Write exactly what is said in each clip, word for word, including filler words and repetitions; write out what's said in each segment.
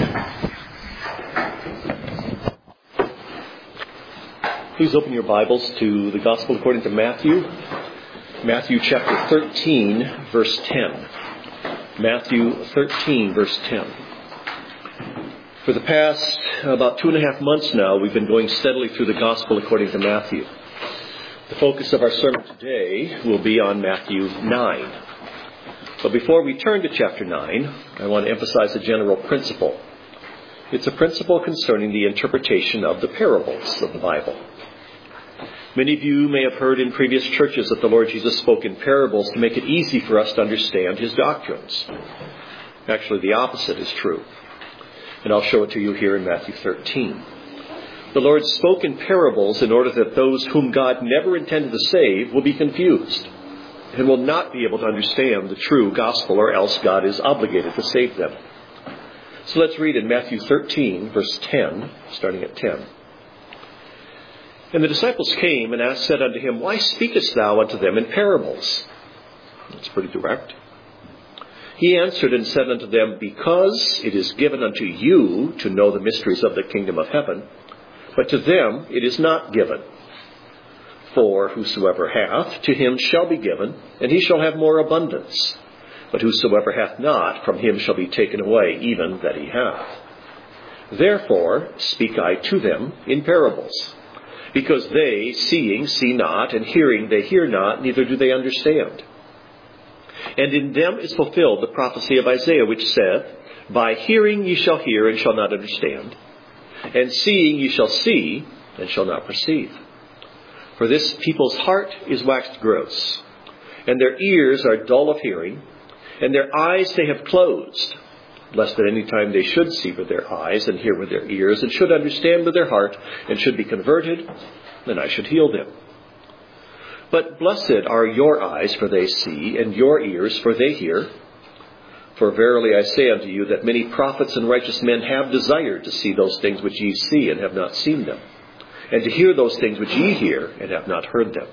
Please open your Bibles to the Gospel according to Matthew. Matthew chapter thirteen, verse ten. Matthew thirteen, verse ten. For the past about two and a half months now, we've been going steadily through the Gospel according to Matthew. The focus of our sermon today will be on Matthew nine. But before we turn to chapter nine, I want to emphasize a general principle. It's a principle concerning the interpretation of the parables of the Bible. Many of you may have heard in previous churches that the Lord Jesus spoke in parables to make it easy for us to understand his doctrines. Actually, the opposite is true. And I'll show it to you here in Matthew thirteen. The Lord spoke in parables in order that those whom God never intended to save will be confused and will not be able to understand the true gospel, or else God is obligated to save them. So let's read in Matthew thirteen, verse ten, starting at ten. And the disciples came and asked, said unto him, Why speakest thou unto them in parables? That's pretty direct. He answered and said unto them, Because it is given unto you to know the mysteries of the kingdom of heaven, but to them it is not given. For whosoever hath, to him shall be given, and he shall have more abundance. But whosoever hath not, from him shall be taken away even that he hath. Therefore speak I to them in parables, because they, seeing, see not, and hearing, they hear not, neither do they understand. And in them is fulfilled the prophecy of Isaiah, which saith, By hearing ye shall hear, and shall not understand, and seeing ye shall see, and shall not perceive. For this people's heart is waxed gross, and their ears are dull of hearing, and their eyes they have closed, lest at any time they should see with their eyes, and hear with their ears, and should understand with their heart, and should be converted, then I should heal them. But blessed are your eyes, for they see, and your ears, for they hear. For verily I say unto you, that many prophets and righteous men have desired to see those things which ye see, and have not seen them, and to hear those things which ye hear, and have not heard them.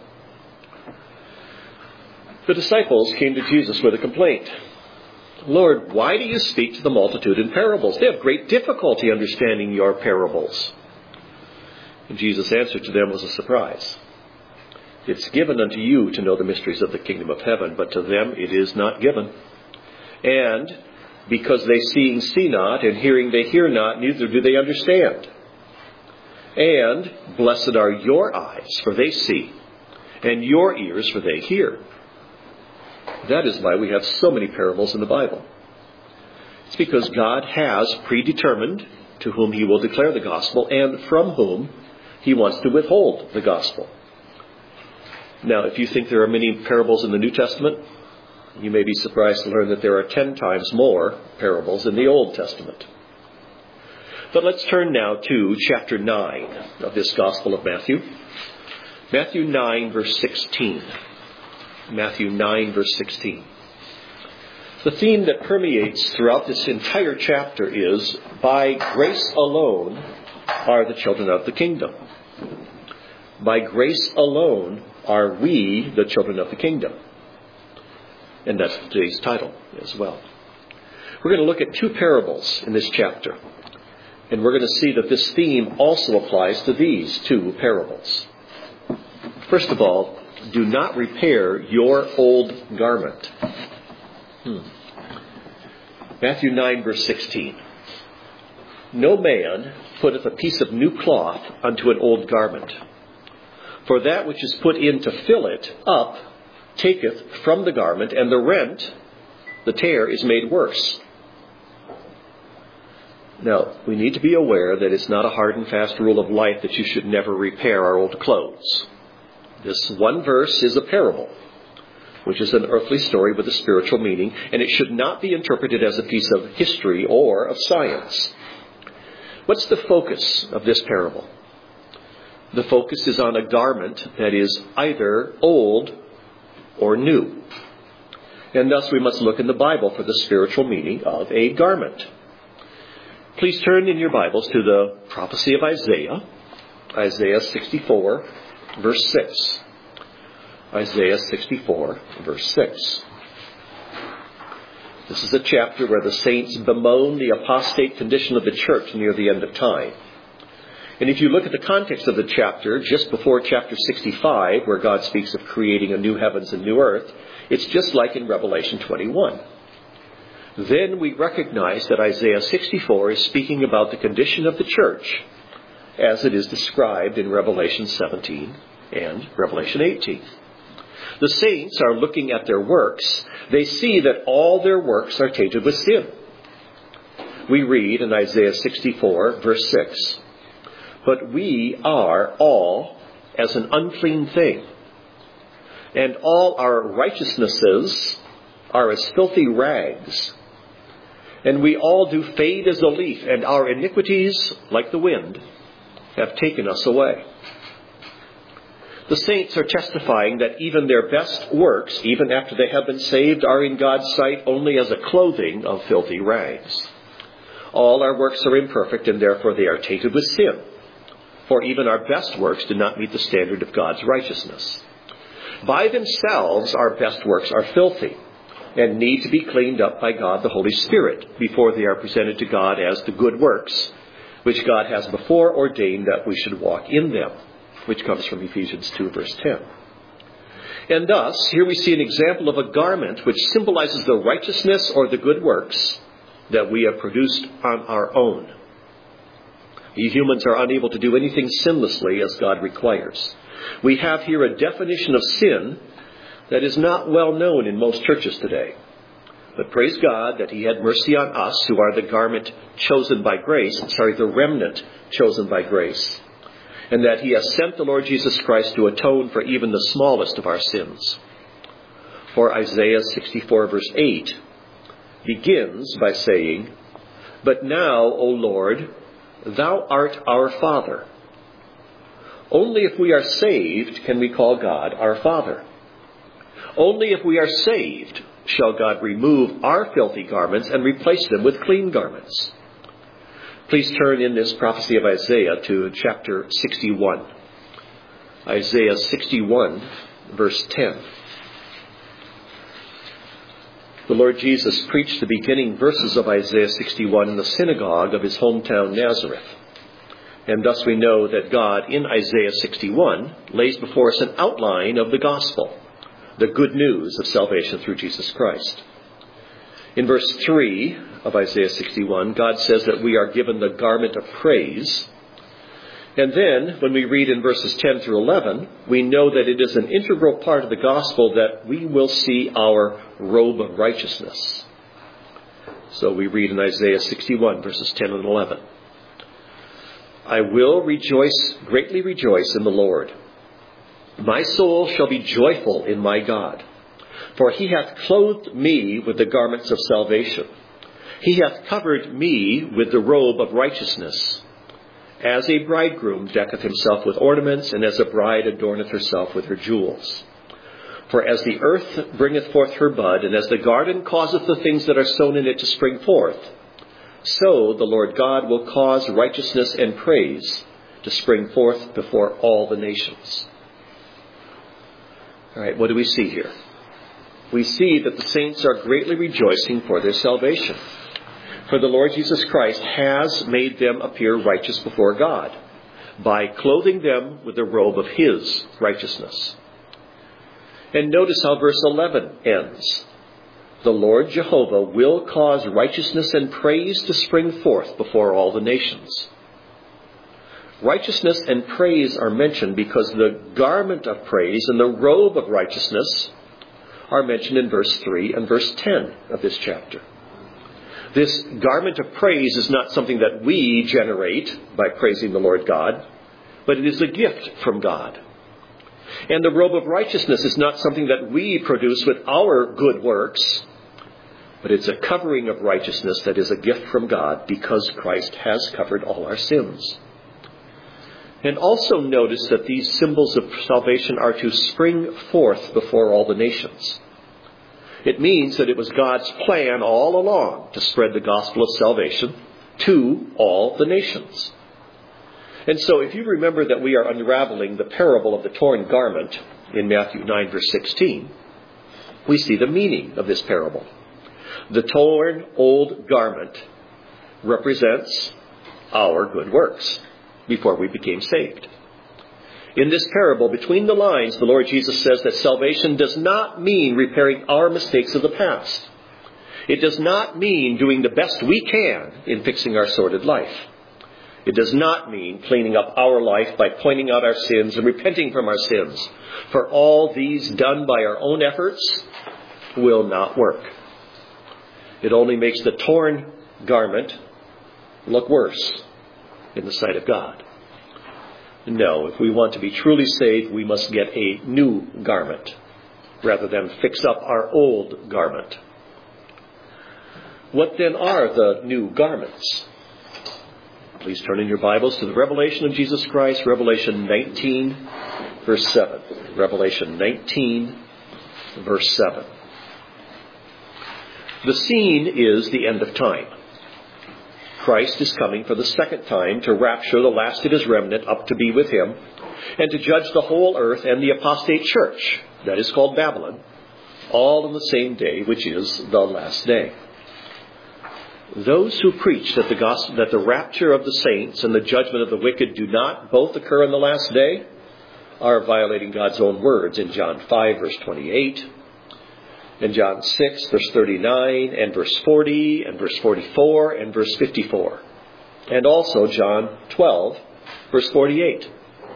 The disciples came to Jesus with a complaint. Lord, why do you speak to the multitude in parables? They have great difficulty understanding your parables. And Jesus' answer to them was a surprise. It's given unto you to know the mysteries of the kingdom of heaven, but to them it is not given. And because they seeing see not, and hearing they hear not, neither do they understand. And blessed are your eyes, for they see, and your ears, for they hear. That is why we have so many parables in the Bible. It's because God has predetermined to whom he will declare the gospel, and from whom he wants to withhold the gospel. Now, if you think there are many parables in the New Testament, you may be surprised to learn that there are ten times more parables in the Old Testament. But let's turn now to chapter nine of this Gospel of Matthew. Matthew nine, verse sixteen. Matthew nine, verse sixteen. The theme that permeates throughout this entire chapter is, By grace alone are the children of the kingdom. By grace alone are we the children of the kingdom. And that's today's title as well. We're going to look at two parables in this chapter. And we're going to see that this theme also applies to these two parables. First of all, do not repair your old garment. Hmm. Matthew nine, verse sixteen. No man putteth a piece of new cloth unto an old garment. For that which is put in to fill it up taketh from the garment, and the rent, the tear, is made worse. Now, we need to be aware that it's not a hard and fast rule of life that you should never repair our old clothes. This one verse is a parable, which is an earthly story with a spiritual meaning, and it should not be interpreted as a piece of history or of science. What's the focus of this parable? The focus is on a garment that is either old or new. And thus we must look in the Bible for the spiritual meaning of a garment. Please turn in your Bibles to the prophecy of Isaiah, Isaiah sixty-four, verse six. Isaiah sixty-four, verse six. This is a chapter where the saints bemoan the apostate condition of the church near the end of time. And if you look at the context of the chapter, just before chapter sixty-five, where God speaks of creating a new heavens and new earth, it's just like in Revelation twenty-one. Then we recognize that Isaiah sixty-four is speaking about the condition of the church as it is described in Revelation seventeen and Revelation eighteen. The saints are looking at their works. They see that all their works are tainted with sin. We read in Isaiah sixty-four, verse six, "But we are all as an unclean thing, and all our righteousnesses are as filthy rags. And we all do fade as a leaf, and our iniquities, like the wind, have taken us away." The saints are testifying that even their best works, even after they have been saved, are in God's sight only as a clothing of filthy rags. All our works are imperfect, and therefore they are tainted with sin. For even our best works do not meet the standard of God's righteousness. By themselves, our best works are filthy and need to be cleaned up by God the Holy Spirit before they are presented to God as the good works, which God has before ordained that we should walk in them, which comes from Ephesians two, verse ten. And thus, here we see an example of a garment which symbolizes the righteousness or the good works that we have produced on our own. We humans are unable to do anything sinlessly as God requires. We have here a definition of sin that is not well known in most churches today. But praise God that He had mercy on us who are the garment chosen by grace, sorry, the remnant chosen by grace, and that He has sent the Lord Jesus Christ to atone for even the smallest of our sins. For Isaiah sixty-four, verse eight begins by saying, "But now, O Lord, Thou art our Father." Only if we are saved can we call God our Father. Only if we are saved shall God remove our filthy garments and replace them with clean garments. Please turn in this prophecy of Isaiah to chapter sixty-one. Isaiah sixty-one, verse ten. The Lord Jesus preached the beginning verses of Isaiah sixty-one in the synagogue of His hometown Nazareth. And thus we know that God, in Isaiah sixty-one, lays before us an outline of the gospel, the good news of salvation through Jesus Christ. In verse three of Isaiah sixty-one, God says that we are given the garment of praise. And then, when we read in verses ten through eleven, we know that it is an integral part of the gospel that we will see our robe of righteousness. So we read in Isaiah sixty-one, verses ten and eleven, "I will rejoice, greatly rejoice in the Lord. My soul shall be joyful in my God, for He hath clothed me with the garments of salvation. He hath covered me with the robe of righteousness. As a bridegroom decketh himself with ornaments, and as a bride adorneth herself with her jewels. For as the earth bringeth forth her bud, and as the garden causeth the things that are sown in it to spring forth, so the Lord God will cause righteousness and praise to spring forth before all the nations." All right, what do we see here? We see that the saints are greatly rejoicing for their salvation. For the Lord Jesus Christ has made them appear righteous before God by clothing them with the robe of His righteousness. And notice how verse eleven ends. "The Lord Jehovah will cause righteousness and praise to spring forth before all the nations." Righteousness and praise are mentioned because the garment of praise and the robe of righteousness are mentioned in verse three and verse ten of this chapter. This garment of praise is not something that we generate by praising the Lord God, but it is a gift from God. And the robe of righteousness is not something that we produce with our good works, but it's a covering of righteousness that is a gift from God because Christ has covered all our sins. And also notice that these symbols of salvation are to spring forth before all the nations. It means that it was God's plan all along to spread the gospel of salvation to all the nations. And so if you remember that we are unraveling the parable of the torn garment in Matthew nine, verse sixteen, we see the meaning of this parable. The torn old garment represents our good works before we became saved. In this parable, between the lines, the Lord Jesus says that salvation does not mean repairing our mistakes of the past. It does not mean doing the best we can in fixing our sordid life. It does not mean cleaning up our life by pointing out our sins and repenting from our sins. For all these done by our own efforts will not work. It only makes the torn garment look worse in the sight of God. No, if we want to be truly saved, we must get a new garment rather than fix up our old garment. What then are the new garments? Please turn in your Bibles to the revelation of Jesus Christ, Revelation nineteen, verse seven. Revelation nineteen, verse seven. The scene is the end of time. Christ is coming for the second time to rapture the last of his remnant up to be with him and to judge the whole earth and the apostate church, that is called Babylon, all on the same day, which is the last day. Those who preach that the gospel, that the rapture of the saints and the judgment of the wicked do not both occur on the last day are violating God's own words in John five, verse twenty-eight, in John six, verse thirty-nine, and verse forty, and verse forty-four, and verse fifty-four. And also John twelve, verse forty-eight.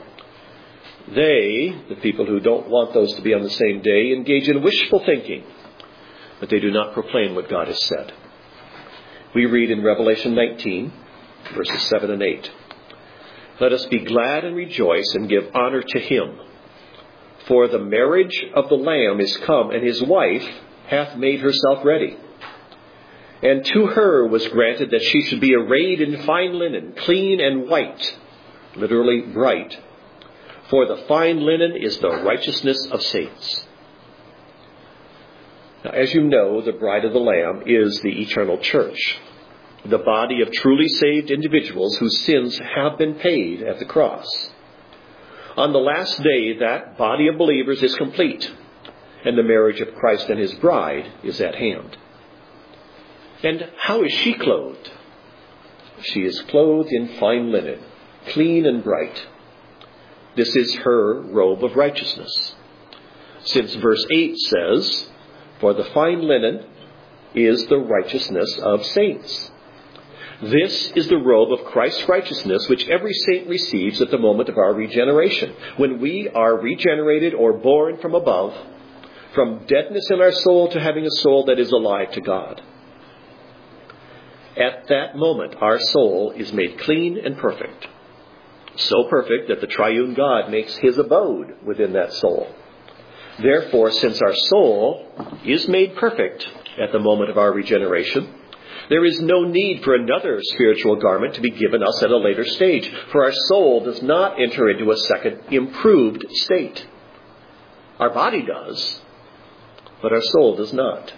They, the people who don't want those to be on the same day, engage in wishful thinking, but they do not proclaim what God has said. We read in Revelation nineteen, verses seven and eight. Let us be glad and rejoice and give honor to him. For the marriage of the Lamb is come, and his wife hath made herself ready. And to her was granted that she should be arrayed in fine linen, clean and white, literally bright. For the fine linen is the righteousness of saints. Now, as you know, the bride of the Lamb is the eternal church, the body of truly saved individuals whose sins have been paid at the cross. On the last day, that body of believers is complete, and the marriage of Christ and his bride is at hand. And how is she clothed? She is clothed in fine linen, clean and bright. This is her robe of righteousness. Since verse eight says, for the fine linen is the righteousness of saints. This is the robe of Christ's righteousness, which every saint receives at the moment of our regeneration, when we are regenerated or born from above, from deadness in our soul to having a soul that is alive to God. At that moment, our soul is made clean and perfect, so perfect that the triune God makes his abode within that soul. Therefore, since our soul is made perfect at the moment of our regeneration, there is no need for another spiritual garment to be given us at a later stage, for our soul does not enter into a second improved state. Our body does, but our soul does not.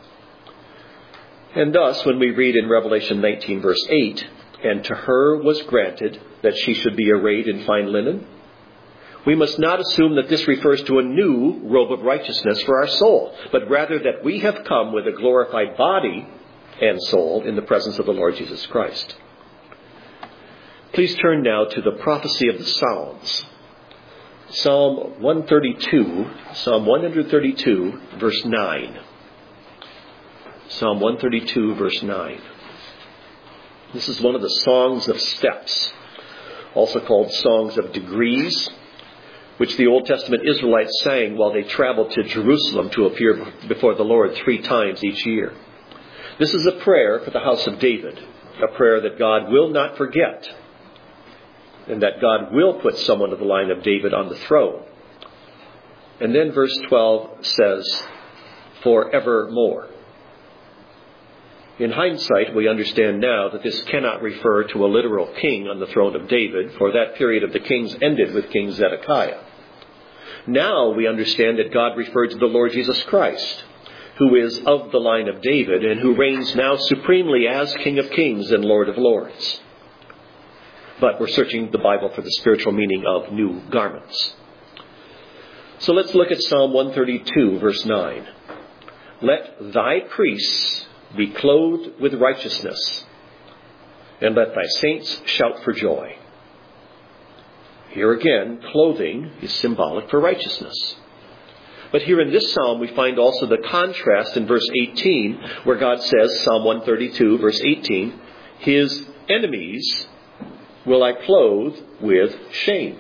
And thus, when we read in Revelation nineteen, verse eight, and to her was granted that she should be arrayed in fine linen, we must not assume that this refers to a new robe of righteousness for our soul, but rather that we have come with a glorified body and soul in the presence of the Lord Jesus Christ. Please turn now to the prophecy of the Psalms. Psalm one thirty-two, Psalm one thirty-two, verse nine. Psalm one thirty-two, verse nine. This is one of the songs of steps, also called songs of degrees, which the Old Testament Israelites sang while they traveled to Jerusalem to appear before the Lord three times each year. This is a prayer for the house of David, a prayer that God will not forget, and that God will put someone of the line of David on the throne. And then verse twelve says, forevermore. In hindsight, we understand now that this cannot refer to a literal king on the throne of David, for that period of the kings ended with King Zedekiah. Now we understand that God referred to the Lord Jesus Christ, who is of the line of David and who reigns now supremely as King of Kings and Lord of Lords. But we're searching the Bible for the spiritual meaning of new garments. So let's look at Psalm one thirty-two, verse nine. Let thy priests be clothed with righteousness, and let thy saints shout for joy. Here again, clothing is symbolic for righteousness. But here in this psalm, we find also the contrast in verse eighteen, where God says, Psalm one thirty-two, verse eighteen, his enemies will I clothe with shame.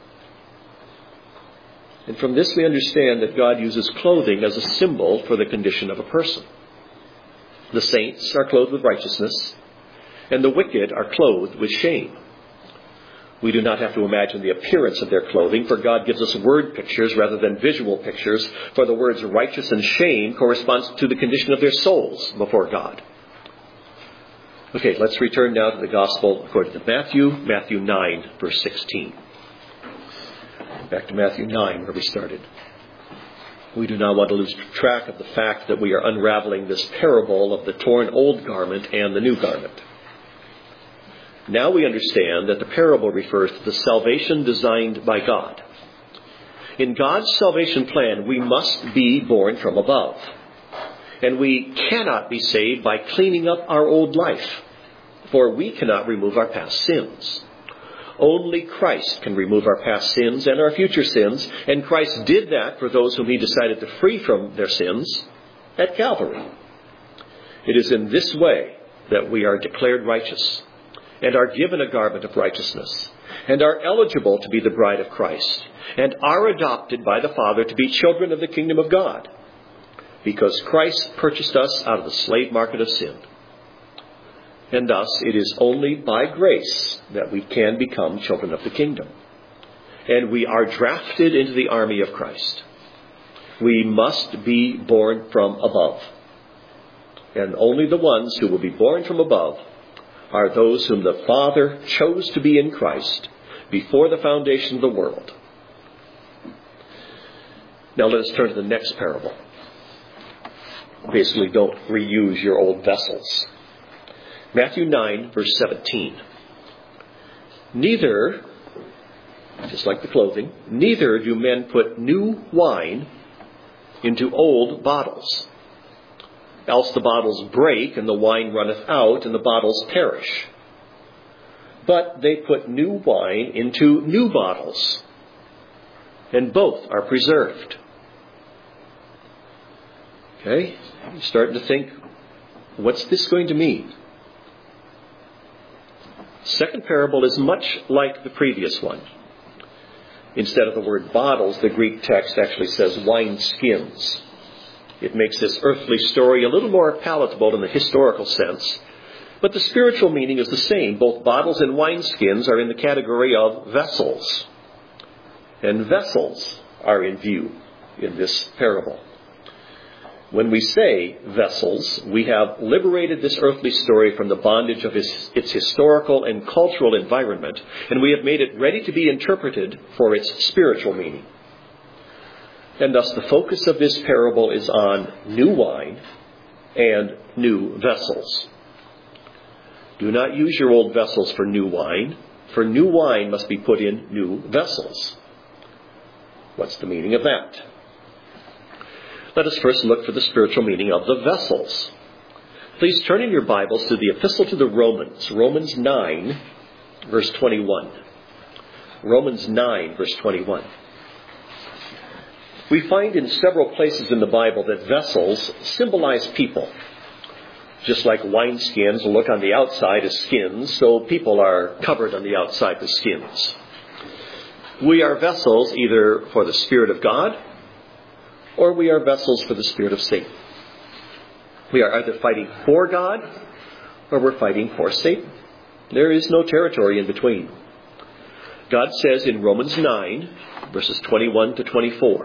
And from this we understand that God uses clothing as a symbol for the condition of a person. The saints are clothed with righteousness, and the wicked are clothed with shame. We do not have to imagine the appearance of their clothing, for God gives us word pictures rather than visual pictures, for the words righteous and shame corresponds to the condition of their souls before God. Okay, let's return now to the Gospel according to Matthew, Matthew nine, verse sixteen. Back to Matthew nine, where we started. We do not want to lose track of the fact that we are unraveling this parable of the torn old garment and the new garment. Now we understand that the parable refers to the salvation designed by God. In God's salvation plan, we must be born from above. And we cannot be saved by cleaning up our old life, for we cannot remove our past sins. Only Christ can remove our past sins and our future sins, and Christ did that for those whom he decided to free from their sins at Calvary. It is in this way that we are declared righteous, and are given a garment of righteousness, and are eligible to be the bride of Christ, and are adopted by the Father to be children of the kingdom of God, because Christ purchased us out of the slave market of sin. And thus it is only by grace that we can become children of the kingdom. And we are drafted into the army of Christ. We must be born from above. And only the ones who will be born from above are those whom the Father chose to be in Christ before the foundation of the world. Now let us turn to the next parable. Basically, don't reuse your old vessels. Matthew nine, verse seventeen. Neither, just like the clothing, neither do men put new wine into old bottles. Else the bottles break, and the wine runneth out, and the bottles perish. But they put new wine into new bottles, and both are preserved. Okay? You're starting to think, what's this going to mean? Second parable is much like the previous one. Instead of the word bottles, the Greek text actually says wine skins. It makes this earthly story a little more palatable in the historical sense. But the spiritual meaning is the same. Both bottles and wineskins are in the category of vessels. And vessels are in view in this parable. When we say vessels, we have liberated this earthly story from the bondage of its, its historical and cultural environment, and we have made it ready to be interpreted for its spiritual meaning. And thus the focus of this parable is on new wine and new vessels. Do not use your old vessels for new wine, for new wine must be put in new vessels. What's the meaning of that? Let us first look for the spiritual meaning of the vessels. Please turn in your Bibles to the Epistle to the Romans, Romans nine, verse twenty-one. Romans nine, verse twenty-one. We find in several places in the Bible that vessels symbolize people. Just like wineskins look on the outside as skins, so people are covered on the outside with skins. We are vessels either for the Spirit of God, or we are vessels for the spirit of Satan. We are either fighting for God, or we're fighting for Satan. There is no territory in between. God says in Romans nine, verses twenty-one to twenty-four,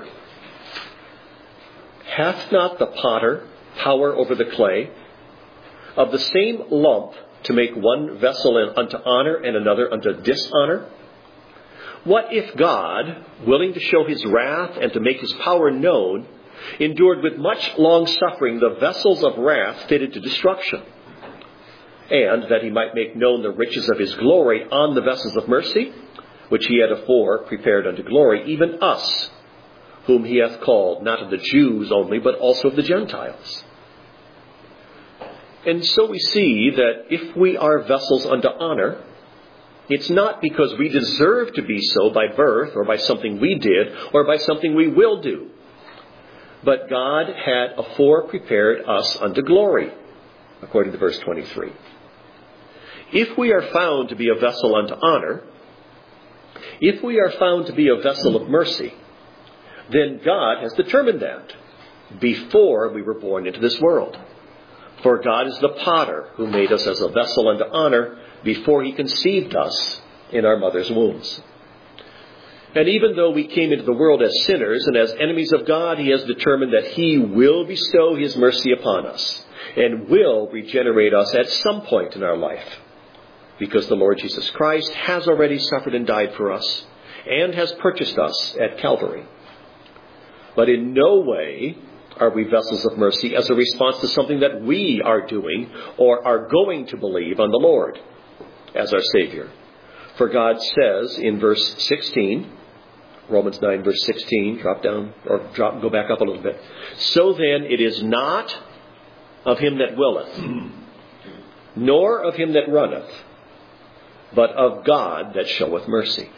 hath not the potter power over the clay, of the same lump to make one vessel unto honor and another unto dishonor? What if God, willing to show his wrath and to make his power known, endured with much long suffering the vessels of wrath fitted to destruction, and that he might make known the riches of his glory on the vessels of mercy, which he had afore prepared unto glory, even us, whom he hath called, not of the Jews only, but also of the Gentiles? And so we see that if we are vessels unto honor, it's not because we deserve to be so by birth or by something we did or by something we will do. But God had afore prepared us unto glory, according to verse twenty-three. If we are found to be a vessel unto honor, if we are found to be a vessel of mercy, then God has determined that before we were born into this world. For God is the potter who made us as a vessel unto honor before he conceived us in our mother's wombs. And even though we came into the world as sinners and as enemies of God, he has determined that he will bestow his mercy upon us and will regenerate us at some point in our life, because the Lord Jesus Christ has already suffered and died for us and has purchased us at Calvary. But in no way are we vessels of mercy as a response to something that we are doing or are going to believe on the Lord as our Savior. For God says in verse sixteen, Romans nine verse sixteen, drop down or drop, go back up a little bit. So then it is not of him that willeth, nor of him that runneth, but of God that showeth mercy.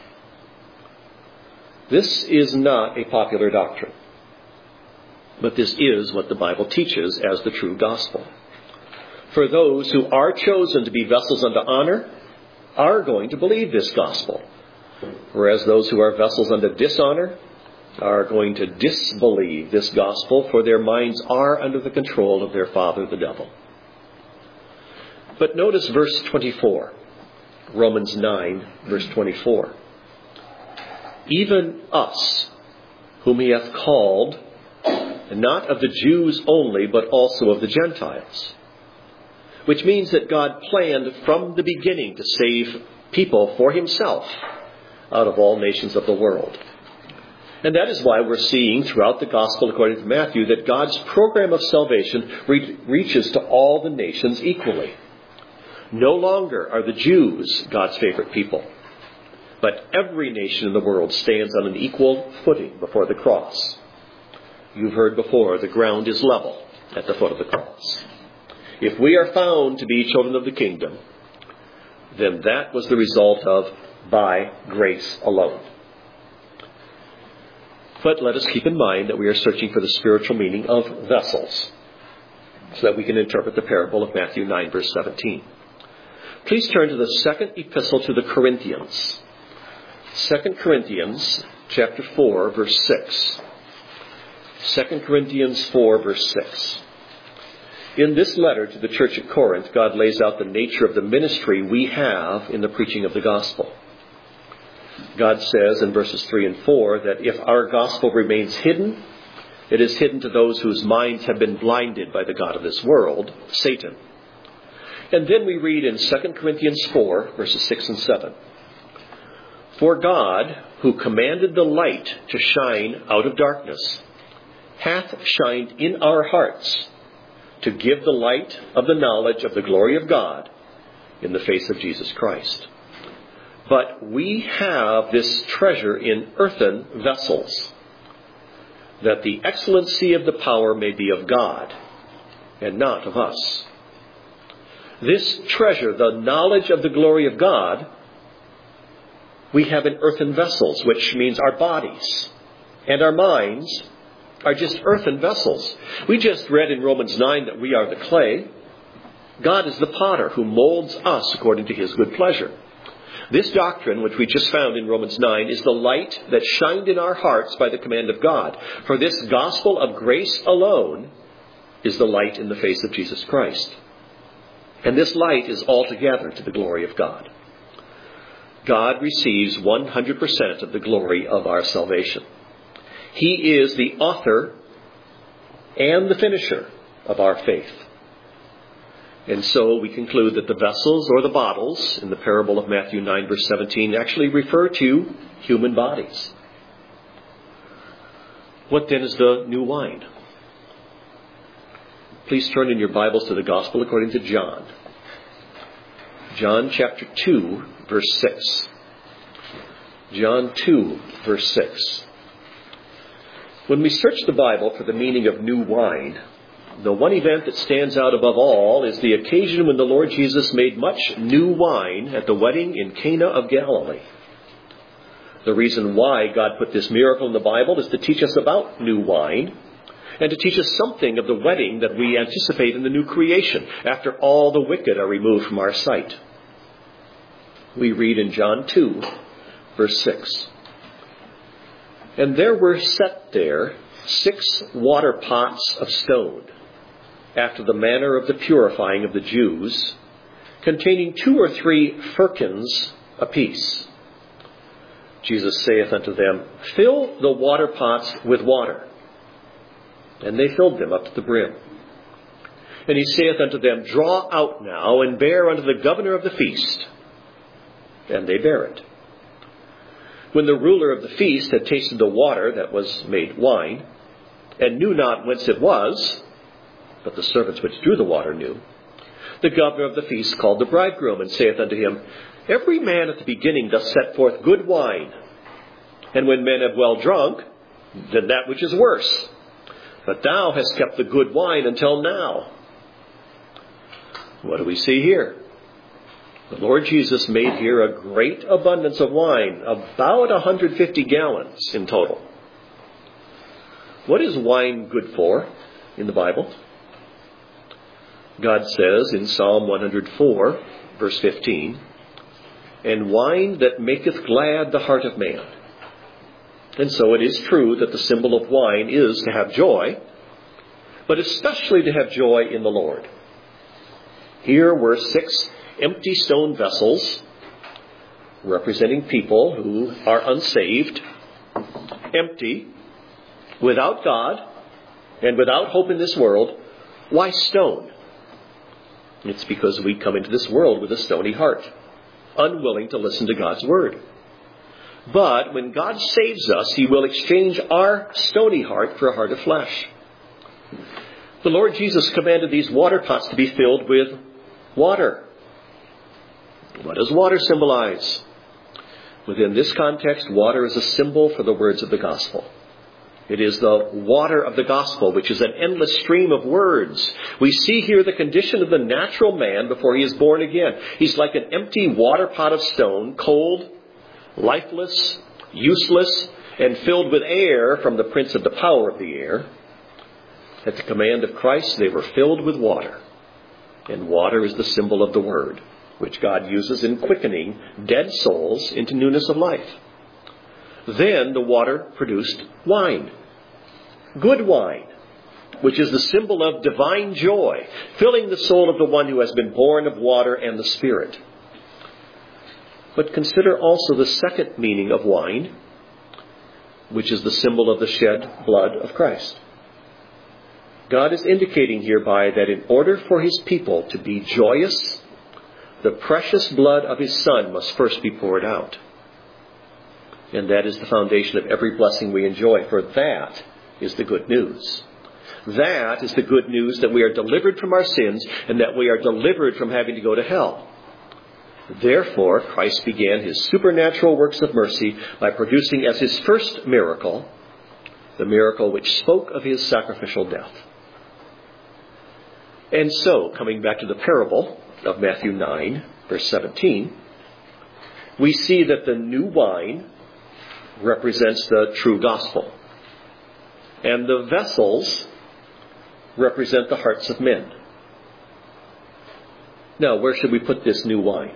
This is not a popular doctrine, but this is what the Bible teaches as the true gospel. For those who are chosen to be vessels unto honor are going to believe this gospel, whereas those who are vessels unto dishonor are going to disbelieve this gospel, for their minds are under the control of their father, the devil. But notice verse twenty-four, Romans nine, verse twenty-four. Even us, whom he hath called, not of the Jews only, but also of the Gentiles. Which means that God planned from the beginning to save people for himself out of all nations of the world. And that is why we're seeing throughout the gospel according to Matthew that God's program of salvation re- reaches to all the nations equally. No longer are the Jews God's favorite people, but every nation in the world stands on an equal footing before the cross. You've heard before, the ground is level at the foot of the cross. If we are found to be children of the kingdom, then that was the result of by grace alone. But let us keep in mind that we are searching for the spiritual meaning of vessels, so that we can interpret the parable of Matthew nine, verse seventeen. Please turn to the second epistle to the Corinthians. Second Corinthians chapter four, verse six. Second Corinthians four, verse six. In this letter to the church at Corinth, God lays out the nature of the ministry we have in the preaching of the gospel. God says in verses three and four that if our gospel remains hidden, it is hidden to those whose minds have been blinded by the god of this world, Satan. And then we read in Second Corinthians four, verses six and seven. For God, who commanded the light to shine out of darkness, hath shined in our hearts to give the light of the knowledge of the glory of God in the face of Jesus Christ. But we have this treasure in earthen vessels, that the excellency of the power may be of God and not of us. This treasure, the knowledge of the glory of God, we have in earthen vessels, which means our bodies and our minds are just earthen vessels. We just read in Romans nine that we are the clay. God is the potter who molds us according to his good pleasure. This doctrine, which we just found in Romans nine, is the light that shined in our hearts by the command of God. For this gospel of grace alone is the light in the face of Jesus Christ. And this light is altogether to the glory of God. God receives one hundred percent of the glory of our salvation. He is the author and the finisher of our faith. And so we conclude that the vessels or the bottles in the parable of Matthew nine, verse seventeen actually refer to human bodies. What then is the new wine? Please turn in your Bibles to the Gospel according to John. John chapter two, verse six. John two, verse six. When we search the Bible for the meaning of new wine, the one event that stands out above all is the occasion when the Lord Jesus made much new wine at the wedding in Cana of Galilee. The reason why God put this miracle in the Bible is to teach us about new wine and to teach us something of the wedding that we anticipate in the new creation after all the wicked are removed from our sight. We read in John two, verse six. And there were set there six water pots of stone, after the manner of the purifying of the Jews, containing two or three firkins apiece. Jesus saith unto them, Fill the water pots with water. And they filled them up to the brim. And he saith unto them, Draw out now, and bear unto the governor of the feast. And they bare it. When the ruler of the feast had tasted the water that was made wine, and knew not whence it was, but the servants which drew the water knew, the governor of the feast called the bridegroom, and saith unto him, Every man at the beginning doth set forth good wine, and when men have well drunk, then that which is worse. But thou hast kept the good wine until now. What do we see here? The Lord Jesus made here a great abundance of wine, about one hundred fifty gallons in total. What is wine good for in the Bible? God says in Psalm one hundred four, verse fifteen, And wine that maketh glad the heart of man. And so it is true that the symbol of wine is to have joy, but especially to have joy in the Lord. Here were six empty stone vessels representing people who are unsaved, empty, without God, and without hope in this world. Why stone? It's because we come into this world with a stony heart, unwilling to listen to God's word. But when God saves us, he will exchange our stony heart for a heart of flesh. The Lord Jesus commanded these water pots to be filled with water. What does water symbolize? Within this context, water is a symbol for the words of the gospel. It is the water of the gospel, which is an endless stream of words. We see here the condition of the natural man before he is born again. He's like an empty water pot of stone, cold, lifeless, useless, and filled with air from the prince of the power of the air. At the command of Christ, they were filled with water. And water is the symbol of the word, which God uses in quickening dead souls into newness of life. Then the water produced wine, good wine, which is the symbol of divine joy, filling the soul of the one who has been born of water and the Spirit. But consider also the second meaning of wine, which is the symbol of the shed blood of Christ. God is indicating hereby that in order for his people to be joyous, the precious blood of his Son must first be poured out. And that is the foundation of every blessing we enjoy, for that is the good news. That is the good news that we are delivered from our sins and that we are delivered from having to go to hell. Therefore, Christ began his supernatural works of mercy by producing as his first miracle the miracle which spoke of his sacrificial death. And so, coming back to the parable of Matthew nine, verse seventeen, we see that the new wine represents the true gospel, and the vessels represent the hearts of men. Now, where should we put this new wine?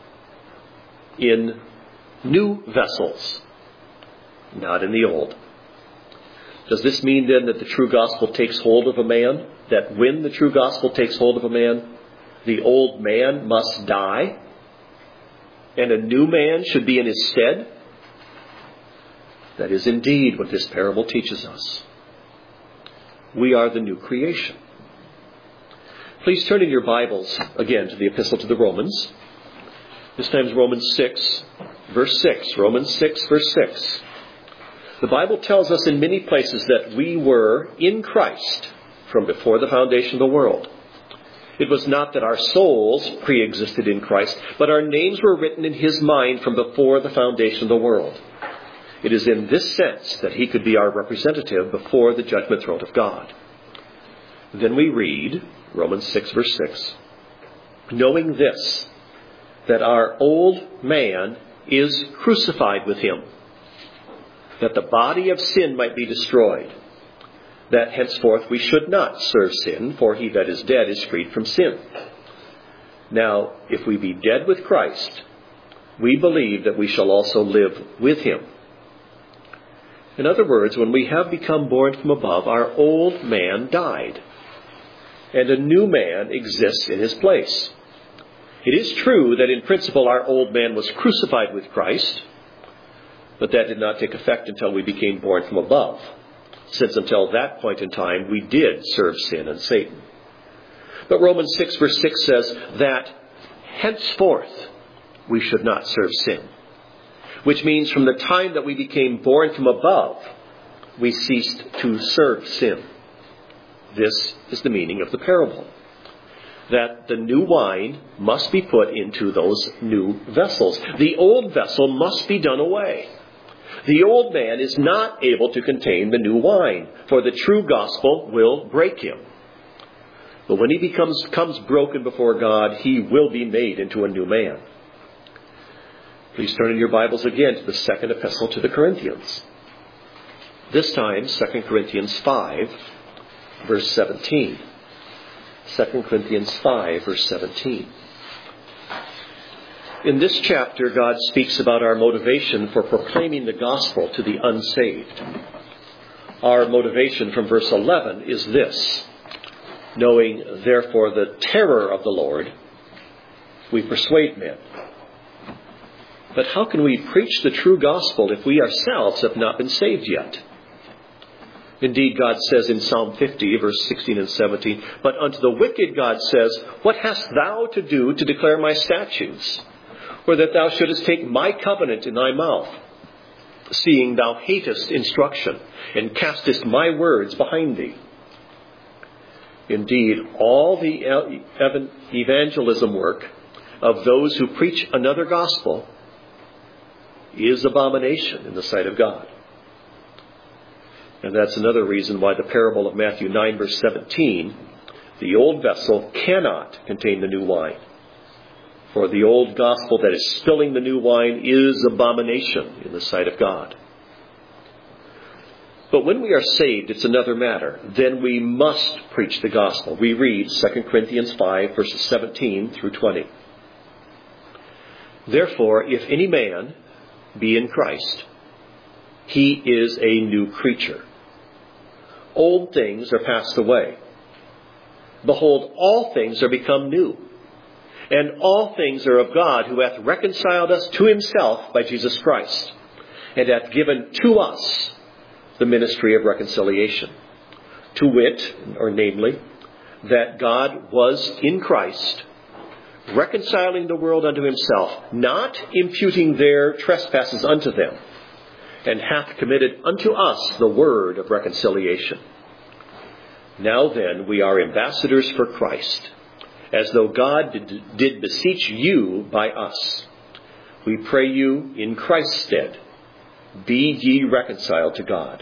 In new vessels, not in the old. Does this mean then that the true gospel takes hold of a man? That when the true gospel takes hold of a man, the old man must die, and a new man should be in his stead? That is indeed what this parable teaches us. We are the new creation. Please turn in your Bibles again to the Epistle to the Romans. This time is Romans six, verse six. Romans six, verse six. The Bible tells us in many places that we were in Christ from before the foundation of the world. It was not that our souls pre-existed in Christ, but our names were written in his mind from before the foundation of the world. It is in this sense that he could be our representative before the judgment throne of God. Then we read, Romans six, verse six, knowing this, that our old man is crucified with him, that the body of sin might be destroyed, that henceforth we should not serve sin, for he that is dead is freed from sin. Now, if we be dead with Christ, we believe that we shall also live with him. In other words, when we have become born from above, our old man died, and a new man exists in his place. It is true that in principle our old man was crucified with Christ, but that did not take effect until we became born from above, since until that point in time we did serve sin and Satan. But Romans six, verse six says that henceforth we should not serve sin, which means from the time that we became born from above, we ceased to serve sin. This is the meaning of the parable, that the new wine must be put into those new vessels. The old vessel must be done away. The old man is not able to contain the new wine, for the true gospel will break him. But when he becomes comes broken before God, he will be made into a new man. Please turn in your Bibles again to the second epistle to the Corinthians. This time, Second Corinthians five, verse seventeen. Second Corinthians five, verse seventeen. In this chapter, God speaks about our motivation for proclaiming the gospel to the unsaved. Our motivation from verse eleven is this: knowing, therefore, the terror of the Lord, we persuade men. But how can we preach the true gospel if we ourselves have not been saved yet? Indeed, God says in Psalm fifty, verse sixteen and seventeen, but unto the wicked God says, what hast thou to do to declare my statutes? Or that thou shouldest take my covenant in thy mouth, seeing thou hatest instruction, and castest my words behind thee. Indeed, all the evangelism work of those who preach another gospel is abomination in the sight of God. And that's another reason why the parable of Matthew nine, verse seventeen, the old vessel cannot contain the new wine. For the old gospel that is spilling the new wine is abomination in the sight of God. But when we are saved, it's another matter. Then we must preach the gospel. We read Second Corinthians five, verses seventeen through twenty. Therefore, if any man be in Christ, he is a new creature. Old things are passed away. Behold, all things are become new. And all things are of God, who hath reconciled us to himself by Jesus Christ, and hath given to us the ministry of reconciliation. To wit, or namely, that God was in Christ, reconciling the world unto himself, not imputing their trespasses unto them, and hath committed unto us the word of reconciliation. Now then, we are ambassadors for Christ, as though God did, did beseech you by us. We pray you in Christ's stead, be ye reconciled to God.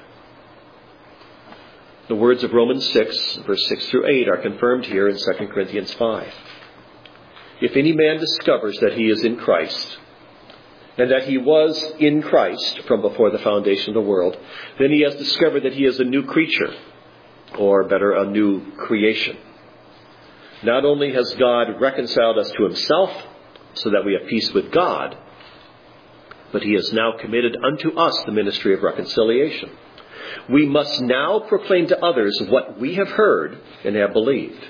The words of Romans six, verse six through eight are confirmed here in Second Corinthians five. If any man discovers that he is in Christ, and that he was in Christ from before the foundation of the world, then he has discovered that he is a new creature, or better, a new creation. Not only has God reconciled us to himself so that we have peace with God, but he has now committed unto us the ministry of reconciliation. We must now proclaim to others what we have heard and have believed.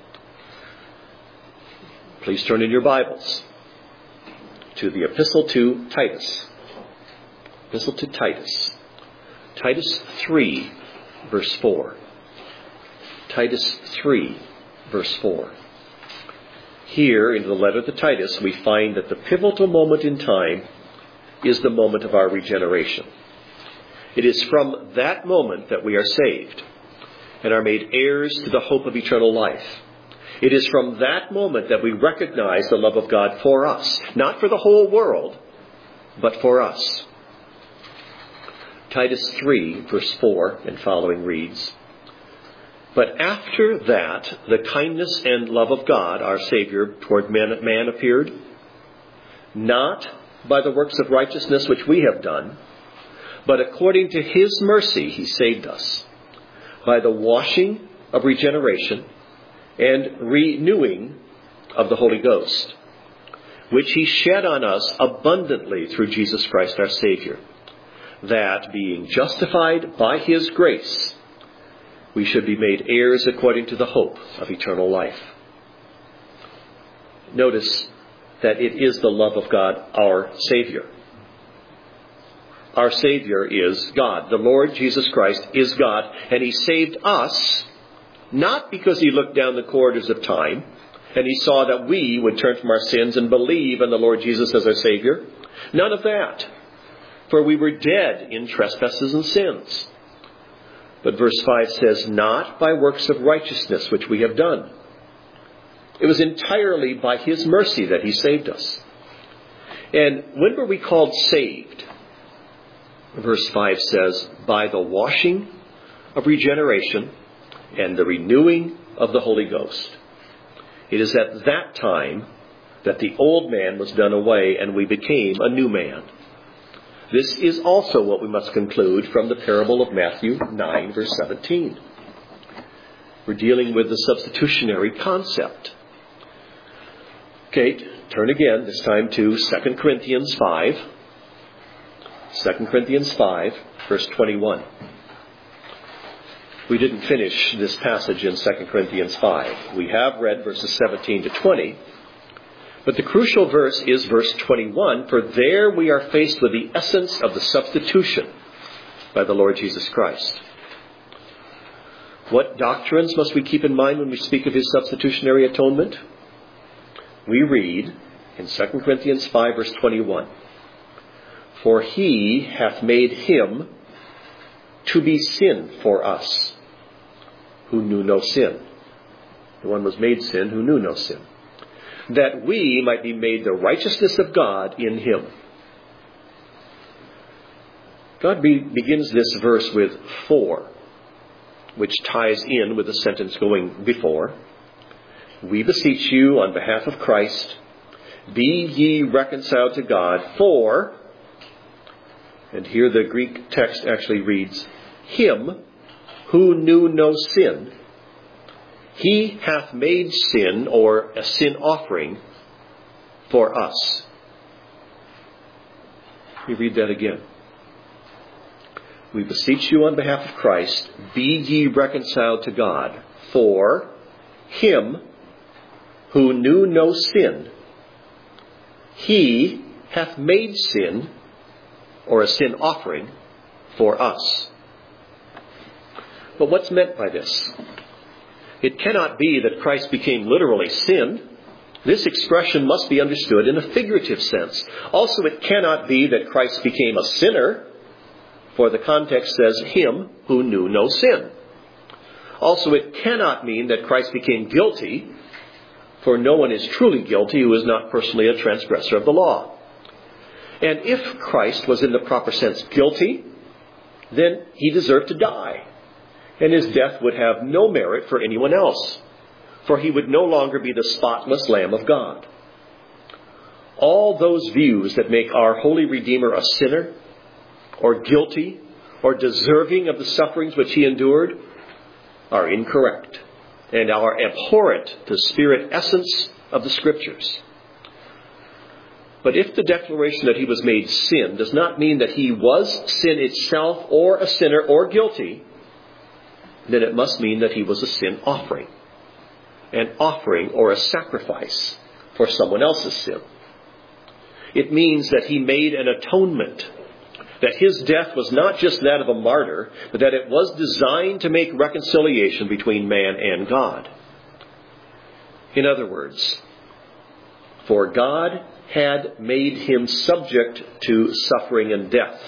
Please turn in your Bibles to the Epistle to Titus. Epistle to Titus. Titus three, verse four. Titus three, verse four. Here, in the letter to Titus, we find that the pivotal moment in time is the moment of our regeneration. It is from that moment that we are saved and are made heirs to the hope of eternal life. It is from that moment that we recognize the love of God for us, not for the whole world, but for us. Titus three, verse four and following reads, But after that, the kindness and love of God, our Savior, toward man, man appeared, not by the works of righteousness which we have done, but according to his mercy he saved us, by the washing of regeneration and renewing of the Holy Ghost, which he shed on us abundantly through Jesus Christ our Savior, that being justified by his grace, we should be made heirs according to the hope of eternal life. Notice that it is the love of God, our Savior. Our Savior is God. The Lord Jesus Christ is God, and he saved us not because he looked down the corridors of time and he saw that we would turn from our sins and believe in the Lord Jesus as our Savior. None of that. For we were dead in trespasses and sins. But verse five says, not by works of righteousness which we have done. It was entirely by his mercy that he saved us. And when were we called saved? Verse five says, by the washing of regeneration and the renewing of the Holy Ghost. It is at that time that the old man was done away and we became a new man. This is also what we must conclude from the parable of Matthew nine, verse seventeen. We're dealing with the substitutionary concept. Okay, turn again, this time to Second Corinthians five. Second Corinthians five, verse twenty-one. We didn't finish this passage in Second Corinthians five. We have read verses seventeen to twenty. But the crucial verse is verse twenty-one, for there we are faced with the essence of the substitution by the Lord Jesus Christ. What doctrines must we keep in mind when we speak of his substitutionary atonement? We read in Second Corinthians five, verse twenty-one, for he hath made him to be sin for us, who knew no sin. The one was made sin who knew no sin, that we might be made the righteousness of God in him. God be, begins this verse with for, which ties in with the sentence going before. We beseech you on behalf of Christ, be ye reconciled to God, for, and here the Greek text actually reads, him who knew no sin, he hath made sin, or a sin offering, for us. We read that again. We beseech you on behalf of Christ, be ye reconciled to God, for him who knew no sin, he hath made sin, or a sin offering, for us. But what's meant by this? It cannot be that Christ became literally sin. This expression must be understood in a figurative sense. Also, it cannot be that Christ became a sinner, for the context says him who knew no sin. Also, it cannot mean that Christ became guilty, for no one is truly guilty who is not personally a transgressor of the law. And if Christ was in the proper sense guilty, then he deserved to die. And his death would have no merit for anyone else, for he would no longer be the spotless Lamb of God. All those views that make our holy Redeemer a sinner, or guilty, or deserving of the sufferings which he endured, are incorrect and are abhorrent to the spirit essence of the Scriptures. But if the declaration that he was made sin does not mean that he was sin itself, or a sinner, or guilty, then it must mean that he was a sin offering. An offering or a sacrifice for someone else's sin. It means that he made an atonement. That his death was not just that of a martyr, but that it was designed to make reconciliation between man and God. In other words, for God had made him subject to suffering and death.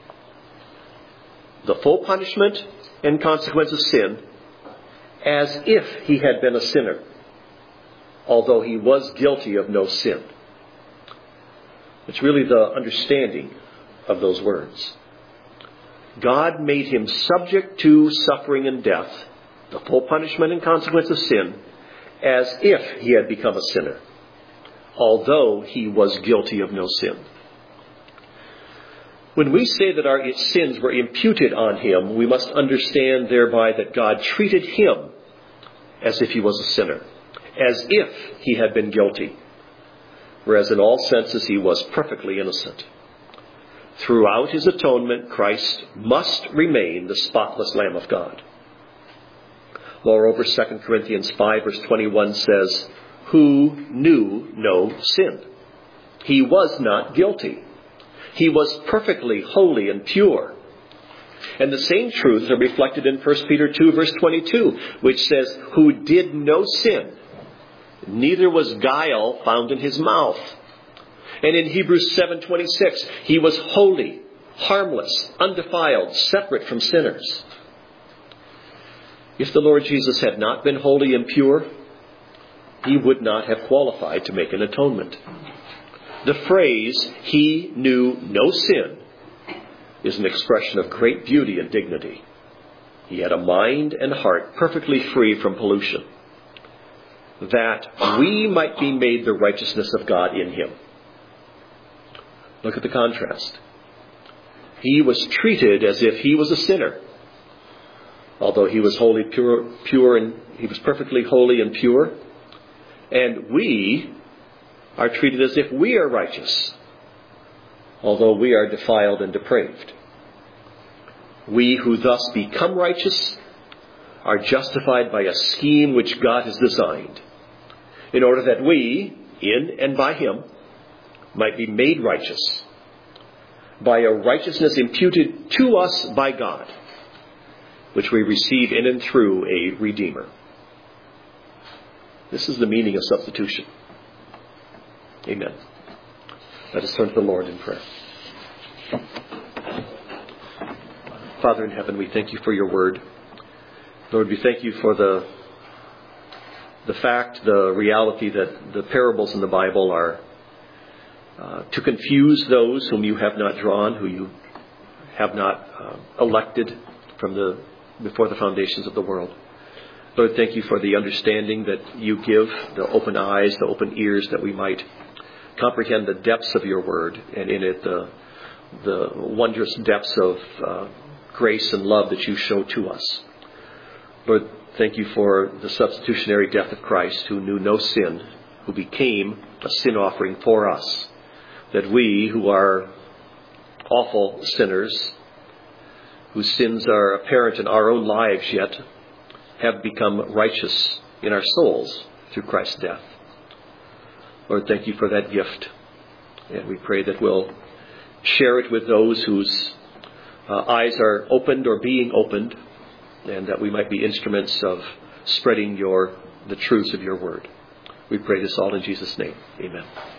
The full punishment and consequence of sin, as if he had been a sinner, although he was guilty of no sin. It's really the understanding of those words. God made him subject to suffering and death, the full punishment and consequence of sin, as if he had become a sinner, although he was guilty of no sin. When we say that our sins were imputed on him, we must understand thereby that God treated him as if he was a sinner, as if he had been guilty, whereas in all senses he was perfectly innocent. Throughout his atonement, Christ must remain the spotless Lamb of God. Moreover, Second Corinthians five verse twenty-one says, who knew no sin. He was not guilty. He was perfectly holy and pure. And the same truths are reflected in First Peter two verse twenty-two, which says, who did no sin, neither was guile found in his mouth. And in Hebrews seven twenty-six, he was holy, harmless, undefiled, separate from sinners. If the Lord Jesus had not been holy and pure, he would not have qualified to make an atonement. The phrase, he knew no sin, is an expression of great beauty and dignity. He had a mind and heart perfectly free from pollution, that we might be made the righteousness of God in him. Look at the contrast. He was treated as if he was a sinner, although he was wholly pure, pure and he was perfectly holy and pure. And we are treated as if we are righteous, although we are defiled and depraved. We who thus become righteous are justified by a scheme which God has designed, in order that we, in and by him, might be made righteous by a righteousness imputed to us by God, which we receive in and through a Redeemer. This is the meaning of substitution. Amen. Let us turn to the Lord in prayer. Father in heaven, we thank you for your word. Lord, we thank you for the the fact, the reality that the parables in the Bible are uh, to confuse those whom you have not drawn, who you have not uh, elected from the before the foundations of the world. Lord, thank you for the understanding that you give, the open eyes, the open ears, that we might comprehend the depths of your word, and in it the the wondrous depths of uh, grace and love that you show to us. Lord, thank you for the substitutionary death of Christ, who knew no sin, who became a sin offering for us, that we, who are awful sinners, whose sins are apparent in our own lives yet, have become righteous in our souls through Christ's death. Lord, thank you for that gift. And we pray that we'll share it with those whose uh, eyes are opened or being opened, and that we might be instruments of spreading your the truths of your word. We pray this all in Jesus' name. Amen.